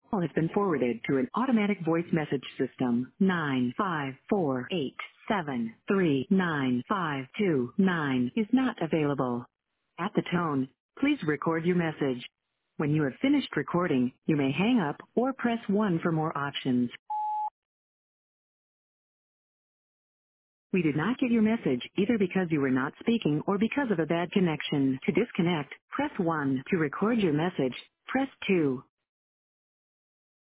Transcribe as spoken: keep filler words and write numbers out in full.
call has been forwarded to an automatic voice message system. Nine five four eight seven three nine five two nine is not available. At the tone, please record your message. When you have finished recording, you may hang up or press one for more options. We did not get your message either because you were not speaking or because of a bad connection. To disconnect, press one. To record your message, press two.